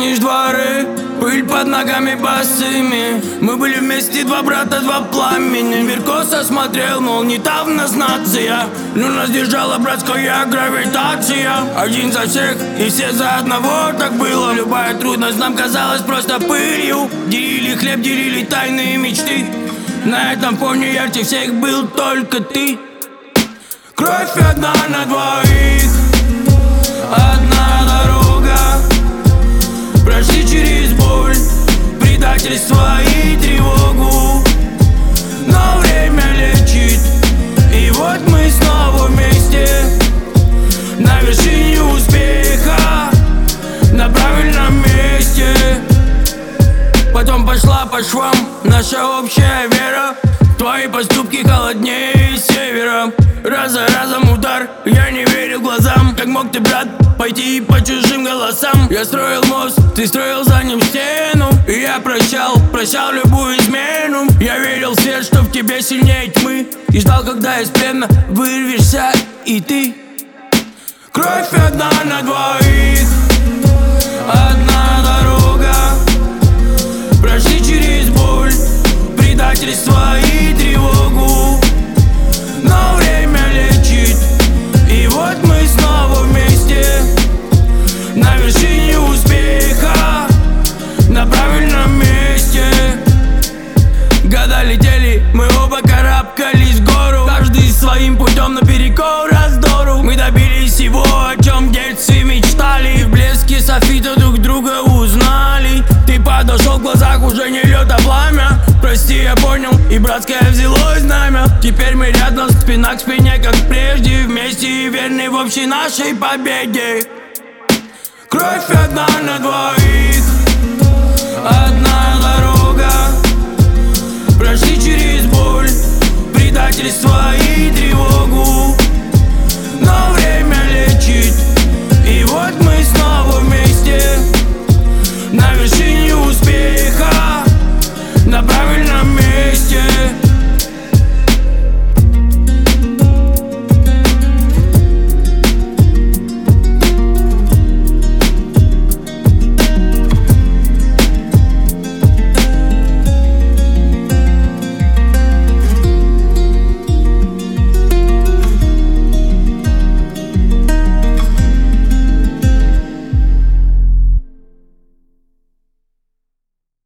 помнишь дворы, пыль под ногами босыми. Мы были вместе, два брата, два пламени. Мир косо смотрел, мол, не там в нас нация, но нас держала братская гравитация. Один за всех и все за одного, так было. Любая трудность нам казалась просто пылью. Делили хлеб, делили тайные мечты. На этом фоне ярче всех был только ты. Кровь одна на двоих, одна дорога. Прошли через боль, предательство и тревогу. Но время лечит, и вот мы снова вместе. На вершине успеха, на правильном месте. Потом пошла по швам наша общая вера. Твои поступки холоднее севера. Раз за разом удар, я не верил глазам. Как мог ты, брат, пойти по чужим голосам? Я строил мост, ты строил за ним стену. И я прощал любую измену. Я верил в свет, что в тебе сильнее тьмы. И ждал, когда из плена вырвешься и ты. Кровь одна на двоих, одна дорога. Прошли через боль, предательство и тревогу. Но время лечит, и вот мы снова вместе. На вершине успеха, на правильном месте. Года летели, мы оба карабкались в гору. Каждый своим путем наперекор раздору. Мы добились всего, о чем в детстве мечтали. И в блеске софита друг друга узнали. Ты подошел, в глазах уже не лед, а пламя. Прости, я понял, и братское взялось знамя. Теперь мы рядом, спина к спине, как прежде. Вместе и верны в общей нашей победе. Кровь одна на двоих, одна дорога. Прошли через боль, предательство и тревогу. Но время лечит, и вот мы снова вместе. На вершине успеха, на правильном месте.